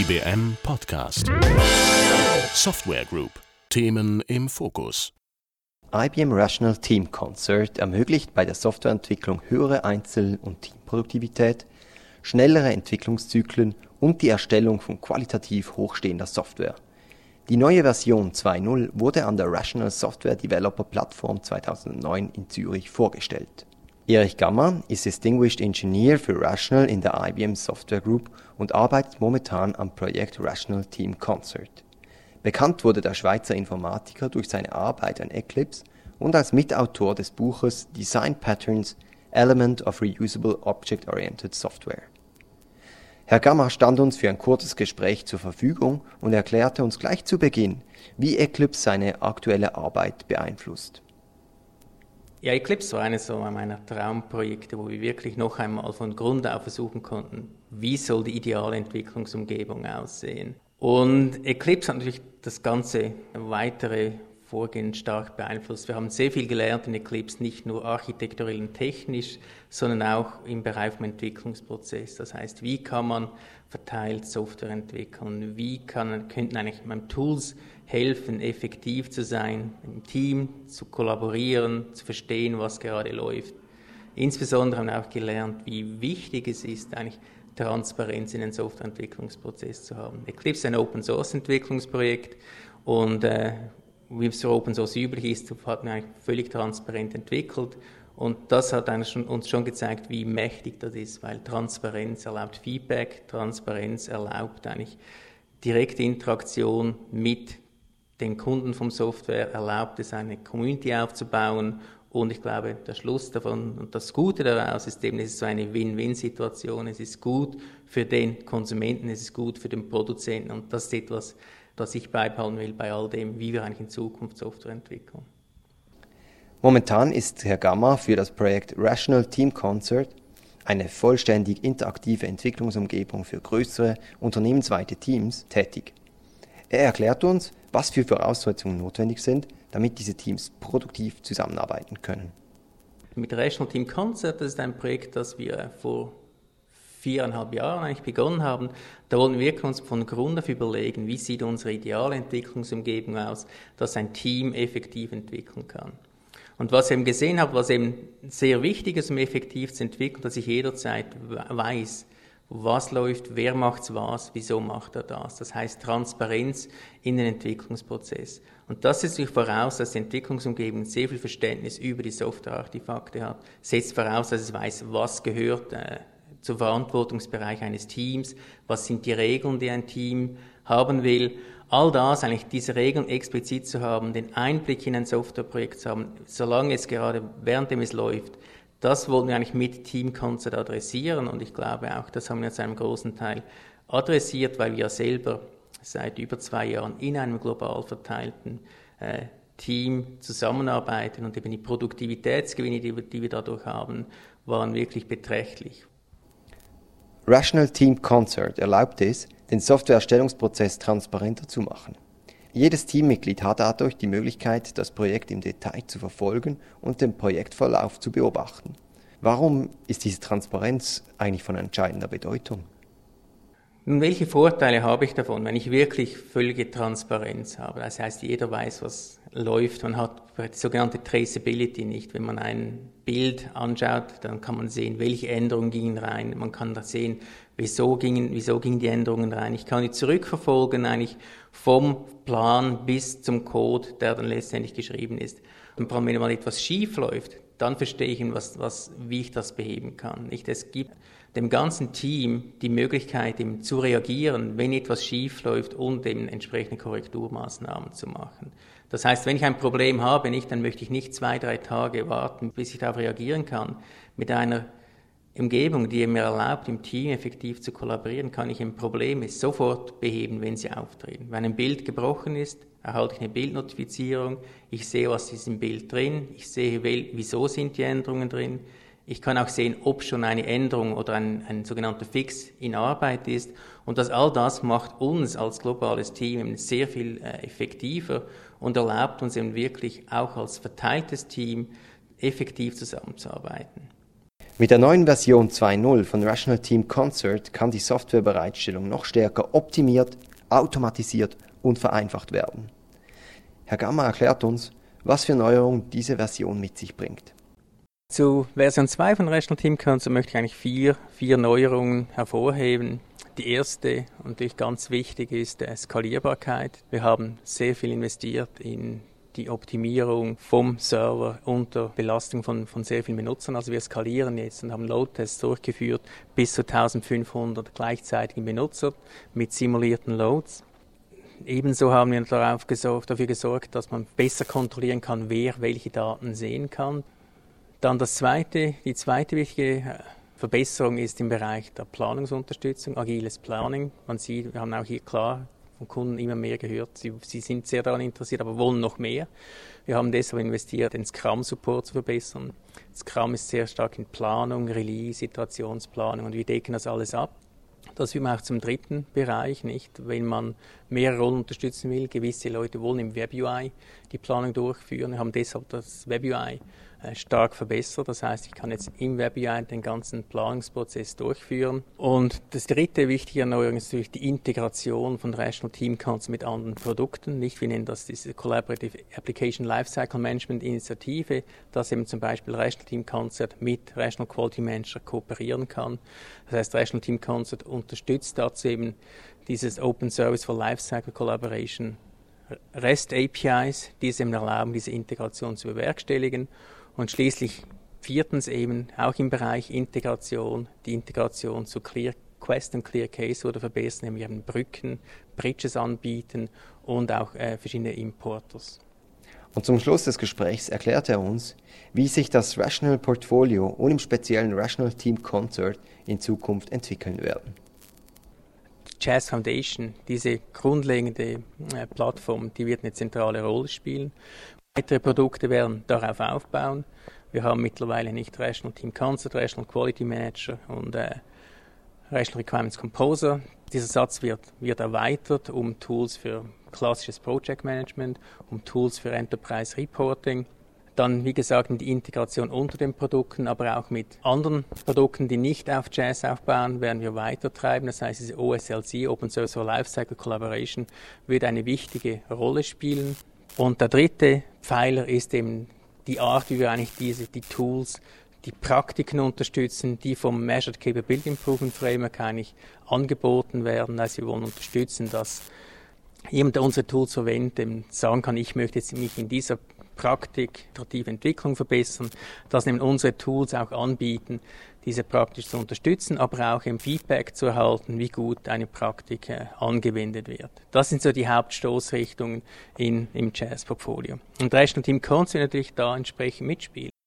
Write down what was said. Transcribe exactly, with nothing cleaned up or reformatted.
B M Podcast. Software Group. Themen im Fokus. I B M Rational Team Concert ermöglicht bei der Softwareentwicklung höhere Einzel- und Teamproduktivität, schnellere Entwicklungszyklen und die Erstellung von qualitativ hochstehender Software. Die neue Version zwei Punkt null wurde an der Rational Software Developer Plattform zweitausendneun in Zürich vorgestellt. Erich Gamma ist Distinguished Engineer für Rational in der I B M Software Group und arbeitet momentan am Projekt Rational Team Concert. Bekannt wurde der Schweizer Informatiker durch seine Arbeit an Eclipse und als Mitautor des Buches Design Patterns – Element of Reusable Object-Oriented Software. Herr Gamma stand uns für ein kurzes Gespräch zur Verfügung und erklärte uns gleich zu Beginn, wie Eclipse seine aktuelle Arbeit beeinflusst. Ja, Eclipse war eines so meiner Traumprojekte, wo wir wirklich noch einmal von Grund auf versuchen konnten, wie soll die ideale Entwicklungsumgebung aussehen. Und Eclipse hat natürlich das ganze weitere Vorgehen stark beeinflusst. Wir haben sehr viel gelernt in Eclipse, nicht nur architekturell und technisch, sondern auch im Bereich vom Entwicklungsprozess. Das heißt, wie kann man verteilt Software entwickeln? Wie kann, könnten eigentlich Tools helfen, effektiv zu sein, im Team zu kollaborieren, zu verstehen, was gerade läuft. Insbesondere haben wir auch gelernt, wie wichtig es ist, eigentlich Transparenz in den Softwareentwicklungsprozess zu haben. Eclipse ist ein Open-Source-Entwicklungsprojekt und äh, wie es für Open Source üblich ist, hat man eigentlich völlig transparent entwickelt. Und das hat eigentlich schon, uns schon gezeigt, wie mächtig das ist, weil Transparenz erlaubt Feedback, Transparenz erlaubt eigentlich direkte Interaktion mit den Kunden vom Software, erlaubt es, eine Community aufzubauen. Und ich glaube, der Schluss davon und das Gute daraus ist eben, es ist so eine Win-Win-Situation. Es ist gut für den Konsumenten, es ist gut für den Produzenten. Und das ist etwas, das ich beibehalten will bei all dem, wie wir eigentlich in Zukunft Software entwickeln. Momentan ist Herr Gamma für das Projekt Rational Team Concert, eine vollständig interaktive Entwicklungsumgebung für größere, unternehmensweite Teams, tätig. Er erklärt uns, was für Voraussetzungen notwendig sind, damit diese Teams produktiv zusammenarbeiten können. Mit Rational Team Concert, das ist ein Projekt, das wir vor viereinhalb Jahren eigentlich begonnen haben. Da wollen wir uns von Grund auf überlegen, wie sieht unsere ideale Entwicklungsumgebung aus, dass ein Team effektiv entwickeln kann. Und was ich eben gesehen habe, was eben sehr wichtig ist, um effektiv zu entwickeln, dass ich jederzeit weiß, was läuft, wer macht was, wieso macht er das. Das heißt Transparenz in den Entwicklungsprozess. Und das setzt sich voraus, dass die Entwicklungsumgebung sehr viel Verständnis über die Softwareartefakte hat, setzt voraus, dass es weiß, was gehört äh, zum Verantwortungsbereich eines Teams, was sind die Regeln, die ein Team haben will. All das, eigentlich diese Regeln explizit zu haben, den Einblick in ein Softwareprojekt zu haben, solange es gerade, währenddem es läuft, das wollten wir eigentlich mit Team Concert adressieren und ich glaube auch, das haben wir zu einem großen Teil adressiert, weil wir selber seit über zwei Jahren in einem global verteilten äh, Team zusammenarbeiten und eben die Produktivitätsgewinne, die wir, die wir dadurch haben, waren wirklich beträchtlich. Rational Team Concert erlaubt es, den Softwareerstellungsprozess transparenter zu machen. Jedes Teammitglied hat dadurch die Möglichkeit, das Projekt im Detail zu verfolgen und den Projektverlauf zu beobachten. Warum ist diese Transparenz eigentlich von entscheidender Bedeutung? Nun, welche Vorteile habe ich davon, wenn ich wirklich völlige Transparenz habe? Das heißt, jeder weiß, was läuft. Man hat die sogenannte Traceability nicht. Wenn man ein Bild anschaut, dann kann man sehen, welche Änderungen gingen rein. Man kann da sehen, wieso gingen, wieso gingen die Änderungen rein. Ich kann die zurückverfolgen, eigentlich vom Plan bis zum Code, der dann letztendlich geschrieben ist. Und vor allem, wenn mal etwas schief läuft, dann verstehe ich, was, was, wie ich das beheben kann. Nicht? Es gibt dem ganzen Team die Möglichkeit, eben zu reagieren, wenn etwas schief läuft und eben entsprechende Korrekturmaßnahmen zu machen. Das heißt, wenn ich ein Problem habe, nicht, dann möchte ich nicht zwei, drei Tage warten, bis ich darauf reagieren kann. Mit einer Umgebung, die mir erlaubt, im Team effektiv zu kollaborieren, kann ich ein Problem sofort beheben, wenn sie auftreten. Wenn ein Bild gebrochen ist, erhalte ich eine Bildnotifizierung. Ich sehe, was ist im Bild drin. Ich sehe, wieso sind die Änderungen drin. Ich kann auch sehen, ob schon eine Änderung oder ein, ein sogenannter Fix in Arbeit ist. Und das, all das macht uns als globales Team sehr viel äh, effektiver und erlaubt uns eben wirklich auch als verteiltes Team effektiv zusammenzuarbeiten. Mit der neuen Version zwei Punkt null von Rational Team Concert kann die Softwarebereitstellung noch stärker optimiert, automatisiert und vereinfacht werden. Herr Gamma erklärt uns, was für Neuerungen diese Version mit sich bringt. Zu Version zwei von Rational Team Concert möchte ich eigentlich vier, vier Neuerungen hervorheben. Die erste und natürlich ganz wichtig ist die Skalierbarkeit. Wir haben sehr viel investiert in die Optimierung vom Server unter Belastung von, von sehr vielen Benutzern. Also wir skalieren jetzt und haben Load-Tests durchgeführt bis zu eintausendfünfhundert gleichzeitigen Benutzer mit simulierten Loads. Ebenso haben wir darauf gesorgt, dafür gesorgt, dass man besser kontrollieren kann, wer welche Daten sehen kann. Dann das zweite, die zweite wichtige Verbesserung ist im Bereich der Planungsunterstützung, agiles Planning. Man sieht, wir haben auch hier klar von Kunden immer mehr gehört, sie, sie sind sehr daran interessiert, aber wollen noch mehr. Wir haben deshalb investiert, den Scrum-Support zu verbessern. Scrum ist sehr stark in Planung, Release, Situationsplanung und wir decken das alles ab. Das führt man auch zum dritten Bereich, nicht? Wenn man mehrere Rollen unterstützen will, gewisse Leute wollen im Web U I die Planung durchführen. Wir haben deshalb das Web U I äh, stark verbessert. Das heißt, ich kann jetzt im Web U I den ganzen Planungsprozess durchführen. Und das dritte wichtige Erneuerung ist natürlich die Integration von Rational Team Concert mit anderen Produkten. Nicht, wir nennen das diese Collaborative Application Lifecycle Management Initiative, dass eben zum Beispiel Rational Team Concert mit Rational Quality Manager kooperieren kann. Das heißt, Rational Team Concert unterstützt dazu eben dieses Open Service for Lifecycle Collaboration REST A P Is, die es eben erlauben, diese Integration zu bewerkstelligen. Und schließlich viertens eben auch im Bereich Integration, die Integration zu Clear Quest und Clear Case wurde verbessert, nämlich eben Brücken, Bridges anbieten und auch äh, verschiedene Importers. Und zum Schluss des Gesprächs erklärt er uns, wie sich das Rational Portfolio und im speziellen Rational Team Concert in Zukunft entwickeln werden. Jazz Foundation, diese grundlegende äh, Plattform, die wird eine zentrale Rolle spielen. Weitere Produkte werden darauf aufbauen. Wir haben mittlerweile nicht Rational Team Concert, Rational Quality Manager und äh, Rational Requirements Composer. Dieser Satz wird, wird erweitert um Tools für klassisches Project Management, um Tools für Enterprise Reporting. Dann, wie gesagt, die Integration unter den Produkten, aber auch mit anderen Produkten, die nicht auf Jazz aufbauen, werden wir weiter treiben. Das heißt, diese O S L C, Open Service for Lifecycle Collaboration, wird eine wichtige Rolle spielen. Und der dritte Pfeiler ist eben die Art, wie wir eigentlich diese, die Tools, die Praktiken unterstützen, die vom Measured Capability Improvement Framework eigentlich angeboten werden. Also wir wollen unterstützen, dass jemand, der unsere Tools verwendet, sagen kann, ich möchte jetzt mich in dieser Praktik, iterative Entwicklung verbessern, dass nämlich unsere Tools auch anbieten, diese praktisch zu unterstützen, aber auch im Feedback zu erhalten, wie gut eine Praktik äh, angewendet wird. Das sind so die Hauptstoßrichtungen in, im Jazz-Portfolio. Und Rational Team Concert natürlich da entsprechend mitspielen.